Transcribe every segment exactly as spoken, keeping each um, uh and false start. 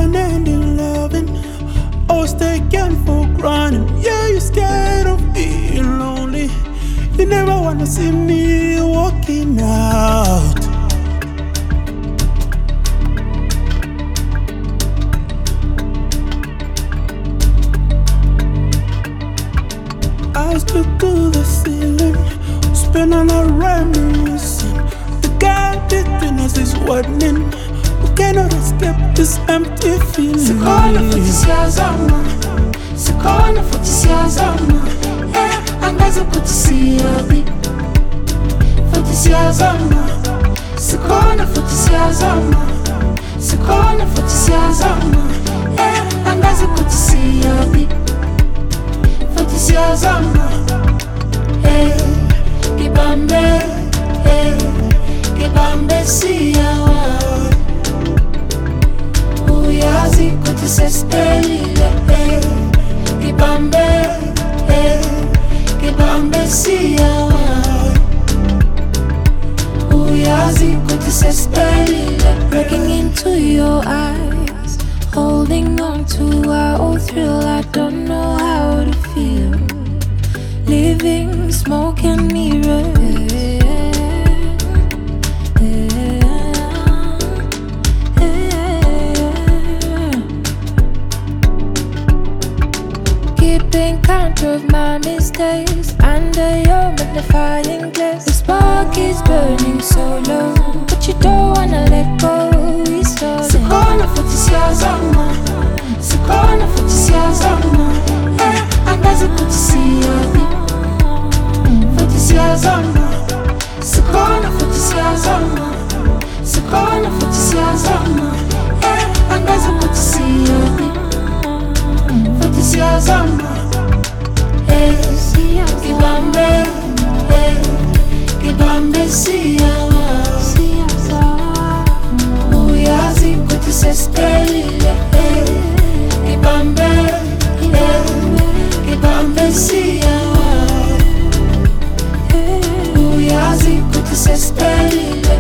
unending loving, always taken for granted. Yeah, you're scared of being lonely. You never wanna see me walking out. Eyes look to the ceiling, spin on a reminiscing. The gap between us is widening. We cannot escape this empty feeling. Sikona futhi siyazama, sikona futhi siyazama. Eh, angazi ukuthi siyabi, futhi siyazama. Sikona futhi siyazama, sikona futhi siyazama. Eh, angazi ukuthi siyabi, futhi siyazama. Eh, kibambe, eh, kibambe siyawa. Uyazi ukuthi sesiphelile, eh, kibambe, eh, kibambe siyawa. Uyazi ukuthi sesiphelile. Breaking into your eyes, holding on to our old thrill. I don't know how to feel. Living smoke and mirrors. Keeping count of my mistakes under your magnifying glass. The spark is burning so low, but you don't wanna let go. We started. Sikona futhi siyazama, sikona futhi siyazama. Eh, angazi ukuthi siyabi, futhi siyazama. Sikona futhi siyazama, sikona futhi siyazama. Eh, angazi ukuthi siyabi, futhi siyazama. Eh, kibambe, eh, kibambe siyawa. Uyazi ukuthi sesiphelile, eh, kibambe, eh, kibambe siyawa. Uyazi ukuthi sesiphelile.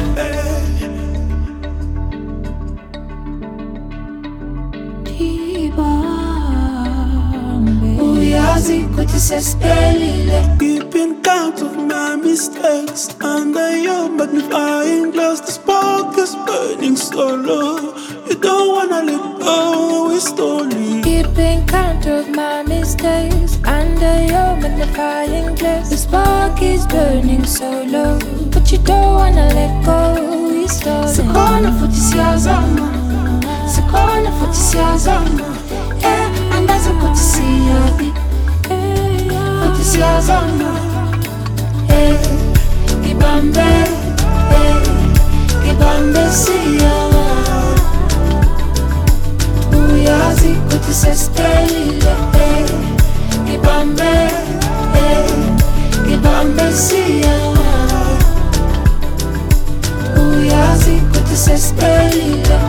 Uyazi ukuthi sesiphelile. Keeping count of my mistakes under your magnifying glass. The spark is burning so low, you don't wanna let go. It's slowly. Keeping count of my mistakes under your magnifying glass. The spark is burning so low, but you don't wanna let go. We started. Sikona futhi siyazama, sikona futhi siyazama. Eh, angazi ukuthi siyabi, futhi siyazama. Eh, kibambe, eh, kibambe siyawa. Uyazi ukuthi sesiphelile, eh, kibambe, eh, kibambe siyawa. Uyazi ukuthi sesiphelile.